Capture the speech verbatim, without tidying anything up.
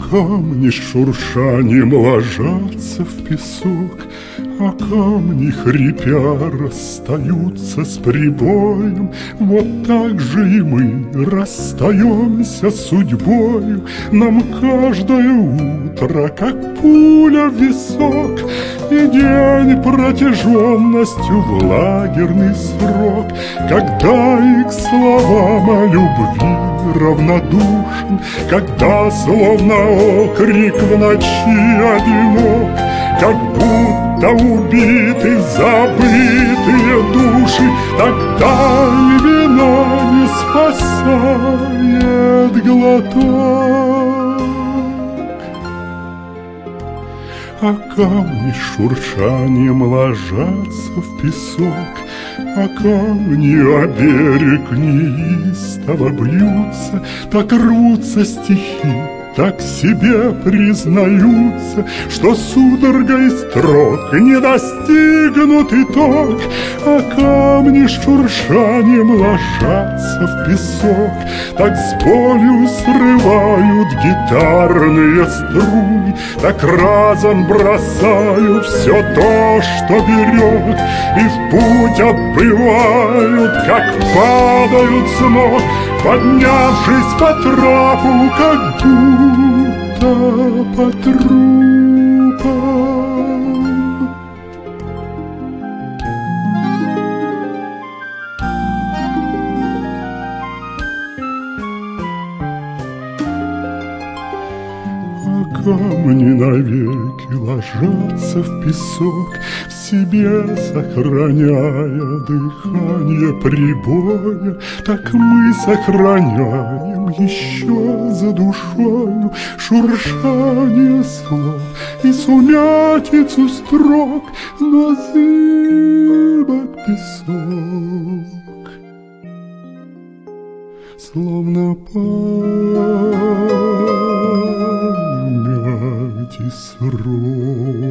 камни с шуршанием ложатся в песок, а камни, хрипя, расстаются с прибоем. Вот так же и мы расстаемся с судьбою. Нам каждое утро, как пуля в висок, и день протяженностью в лагерный срок. Когда и к словам о любви равнодушен, когда словно окрик в ночи одинок, как будто убиты, забытые души, тогда и вина не спасает глоток. А камни шуршанием ложатся в песок, а камни о берег неистово бьются. Так рвутся стихи, так себе признаются, что судорогой строк не достигнут итог. А камни шуршанием ложатся в песок, так с болью срывают гитарные струны, так разом бросают все то, что берет, и в путь отбывают, как падают с ног, поднявшись по трапу, как будто по трупам. А камни навеки ложатся в песок, в себе сохраняя дыхание прибоя. Так мы сохраняем еще за душою шуршание слов и сумятицу строк, но зыбок песок, словно память и срок.